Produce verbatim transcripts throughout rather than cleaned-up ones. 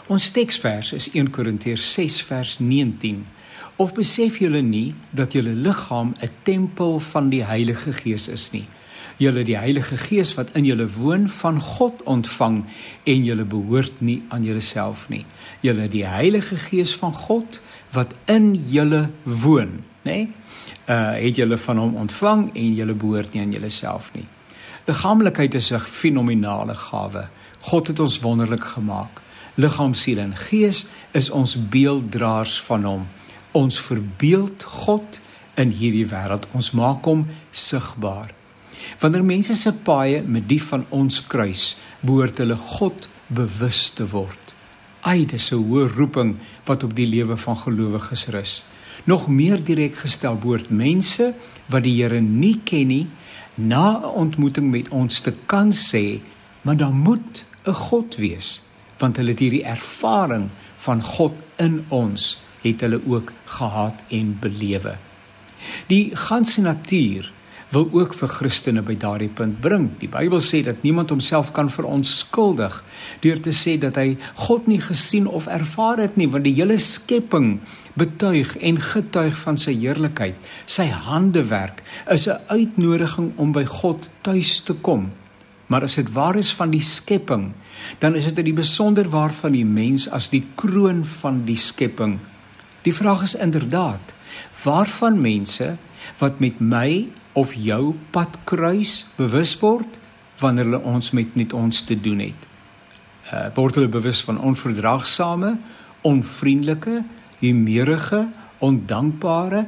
Ons teksvers is een Korintiërs ses vers negentien. Of besef julle nie dat julle liggaam 'n tempel van die Heilige Gees is nie? Julle die Heilige Gees wat in julle woon van God ontvang en julle behoort nie aan julleself nie. Julle die Heilige Gees van God wat in julle woon, nê? Uh, het julle van hom ontvang en julle behoort nie aan julleself nie. Liggaamlikheid is 'n fenominale gawe. God het ons wonderlik gemaak. Liggaam, siel en gees is ons beelddraers van hom. Ons verbeeld God in hierdie wêreld. Ons maak hom sigbaar. Wanneer mense se paaie met die van ons kruis, behoort hulle God bewus te word. Ai, dis 'n hoë roeping wat op die lewe van gelowiges rus. Nog meer direk gestel, behoort mense wat die Here nie ken nie, na 'n ontmoeting met ons te kan sê, maar daar moet 'n God wees, want hulle het hierdie ervaring van God in ons, het hulle ook gehad en belewe. Die ganse natuur wil ook vir Christene by daardie punt bring. Die Bybel sê dat niemand homself kan verontskuldig deur te sê dat hy God nie gesien of ervaar het nie, want die hele skepping betuig en getuig van sy heerlikheid. Sy handewerk is 'n uitnodiging om by God tuis te kom. Maar as dit waar is van die skepping, dan is dit in die besonder waar van die mens as die kroon van die skepping. Die vraag is inderdaad, waarvan mense wat met my of jou pad kruis bewus word, wanneer hulle ons met net ons te doen het. Uh, word hulle bewus van onverdraagsame, onvriendelike, humeurige, ondankbare,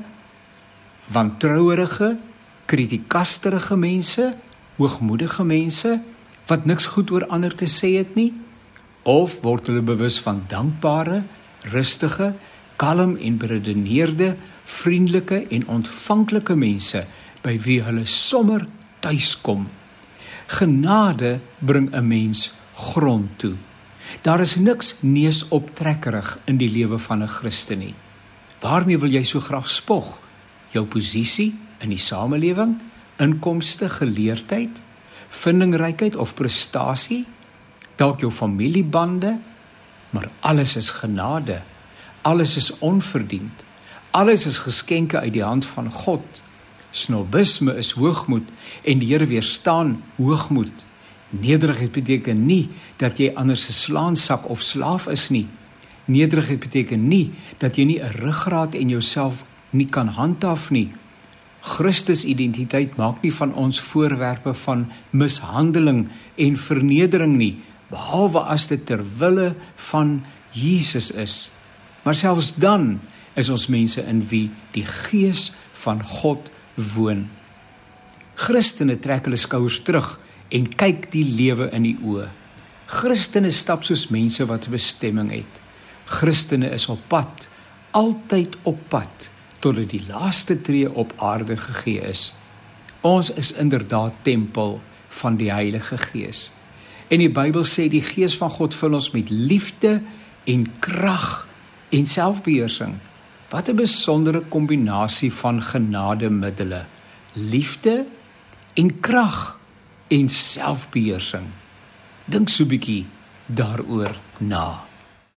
wantrouerige, kritikasterige mense, hoogmoedige mense, wat niks goed oor ander te sê het nie? Of word hulle bewus van dankbare, rustige, kalm en beredeneerde, vriendelike en ontvanklike mense, by wie hulle sommer tuis kom? Genade bring 'n mens grond toe. Daar is niks neusoptrekkerig in die lewe van 'n Christen nie. Waarmee wil jy so graag spog? Jou posisie in die samelewing, inkomste, geleerdheid, vindingrykheid of prestasie, dalk jou familiebande, maar alles is genade. Alles is onverdiend. Alles is geskenke uit die hand van God. Snobisme is hoogmoed en die Here weerstaan hoogmoed. Nederigheid beteken nie dat jy anders 'n slaansak of slaaf is nie. Nederigheid beteken nie dat jy nie 'n ruggraat en jouself nie kan handhaaf nie. Christus identiteit maak nie van ons voorwerpe van mishandeling en vernedering nie, behalwe as dit ter wille van Jesus is. Maar selfs dan is ons mense in wie die Gees van God woon. Christene trek hulle skouers terug en kyk die lewe in die oë. Christene stap soos mense wat 'n bestemming het. Christene is op pad, altyd op pad, totdat die laaste tree op aarde gegee is. Ons is inderdaad tempel van die Heilige Gees. En die Bybel sê die Gees van God vul ons met liefde en krag en selfbeheersing. Wat 'n besondere kombinasie van genademiddele. Liefde en krag en selfbeheersing. Dink so 'n bietjie daaroor na.